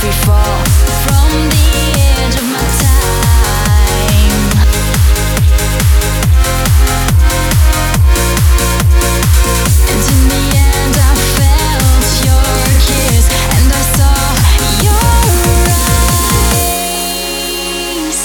free fall from the edge of my time. And in the end I felt your kiss, and I saw your eyes.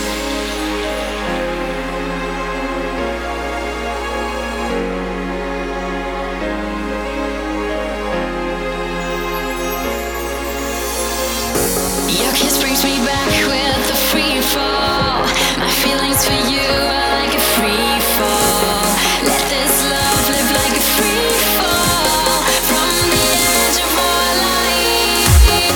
Your kiss brings me back with the free fall. My feelings for you are like a free fall. Let this love live like a free fall from the edge of our life.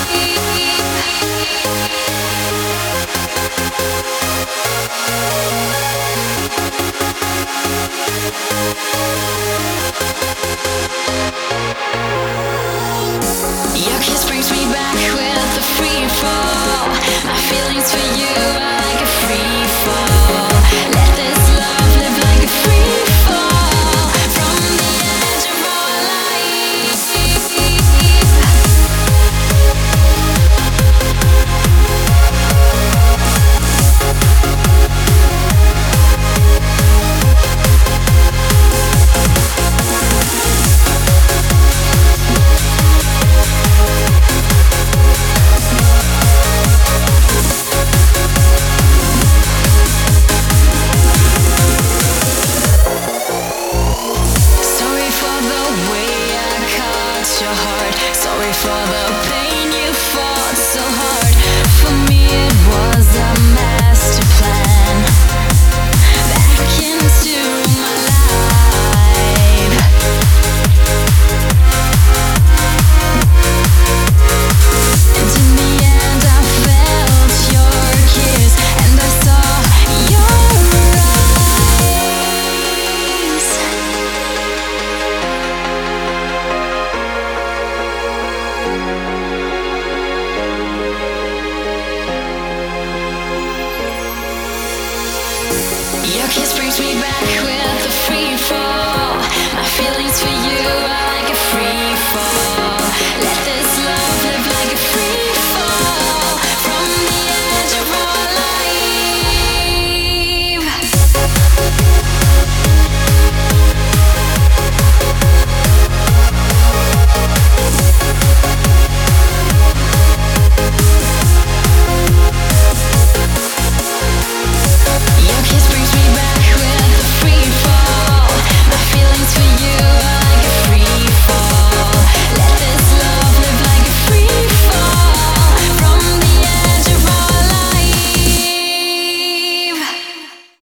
Your kiss brings me back with the free fall. My feelings for you are like a free fall. Let this love live like a free fall from the edge of our life. Sorry for the way I caught your heart. Sorry for the pain you fought so hard. For me it was a master plan. Back into my life. And in the end I felt your kiss, and I saw your eyes. Your kiss brings me back with the free fall. My feelings for you